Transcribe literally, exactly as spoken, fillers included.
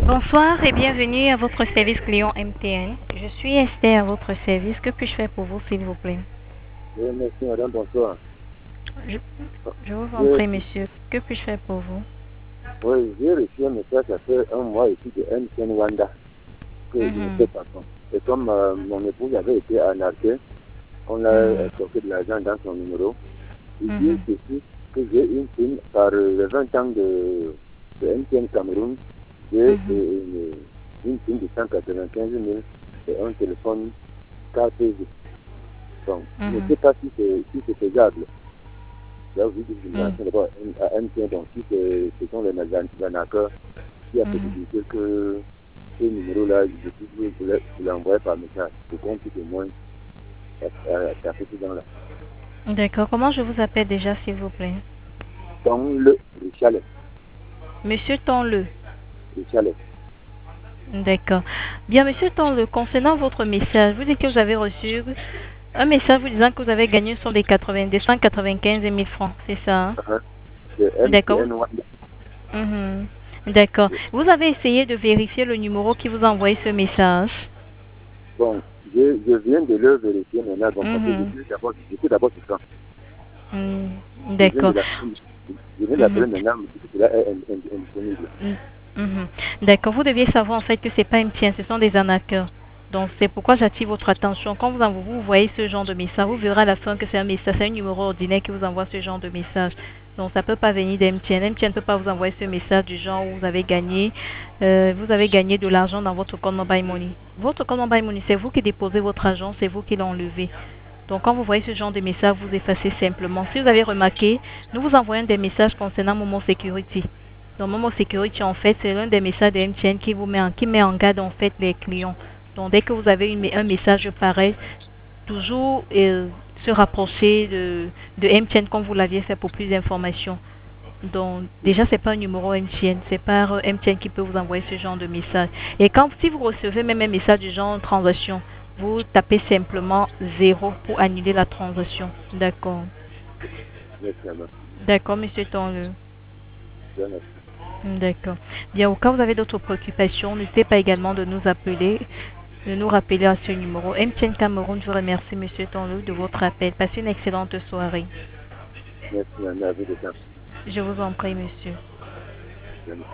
Bonsoir et bienvenue à votre service client M T N. Je suis Esther à votre service. Que puis-je faire pour vous, s'il vous plaît? Oui, merci madame, bonsoir. Je, je vous en prie, monsieur. Que puis-je faire pour vous? Oui, j'ai reçu un message, ça fait un mois ici de M T N Wanda, que Mm je ne -hmm. sais pas quand. Et comme euh, mon épouse avait été arnaquée, on a mm -hmm. stocké de l'argent dans son numéro. Il mm dit -hmm. ceci, que j'ai une prime par les vingt ans de, de M T N Cameroun, j'ai mm -hmm. une, une prime de cent quatre-vingt-quinze mille et un téléphone quatre G. Donc, mm je ne -hmm. sais pas si c'est si faisable. Là, vous dites que je mm à M T N, donc si ce sont les arnaqueurs qui a -hmm. possibilité que ce numéro-là, je puisse vous l'envoyer par message pour qu'on puisse au moins taper ce gens-là. D'accord. Comment je vous appelle déjà, s'il vous plaît? Donc, le Chalet. Monsieur Tonle. Le Chalet. D'accord. Bien, monsieur Tonle, concernant votre message, vous dites que vous avez reçu un message vous disant que vous avez gagné sur des cent quatre-vingt-quinze mille francs, c'est ça, hein? Uh-huh. D'accord. Mm-hmm. D'accord. Vous avez essayé de vérifier le numéro qui vous a envoyé ce message? Bon, je, je viens de le vérifier maintenant, donc, parce que Mm-hmm. je suis d'abord sur ça. Mm, D'accord. d'accord. Je viens d'appeler maintenant, mais cela est indisponible. Mm-hmm. D'accord. Vous deviez savoir en fait que c'est pas M T N, ce sont des arnaqueurs. Donc c'est pourquoi j'attire votre attention. Quand vous, en, vous voyez ce genre de message, vous verrez à la fin que c'est un message, c'est un numéro ordinaire qui vous envoie ce genre de message. Donc ça peut pas venir d'M T N. M T N ne peut pas vous envoyer ce message du genre où vous avez gagné, euh, vous avez gagné de l'argent dans votre compte Mobile Money. Votre compte Mobile Money, c'est vous qui déposez votre argent, c'est vous qui l'enlevez. Donc quand vous voyez ce genre de message, vous effacez simplement. Si vous avez remarqué, nous vous envoyons des messages concernant Momo Security. Donc Momo Security, en fait, c'est l'un des messages de M T N qui vous met en, qui met en garde en fait les clients. Donc dès que vous avez une, un message pareil, toujours euh, se rapprocher de, de M T N comme vous l'aviez fait pour plus d'informations. Donc déjà c'est pas un numéro M T N, c'est pas euh, M T N qui peut vous envoyer ce genre de message. Et quand si vous recevez même un message du genre transaction, vous tapez simplement zéro pour annuler la transaction. D'accord. D'accord, monsieur Tonle. D'accord. Bien, au cas où vous avez d'autres préoccupations, n'hésitez pas également de nous appeler, de nous rappeler à ce numéro. M T N Cameroun, je vous remercie, monsieur Tonle, de votre appel. Passez une excellente soirée. Merci, Je vous en prie, monsieur.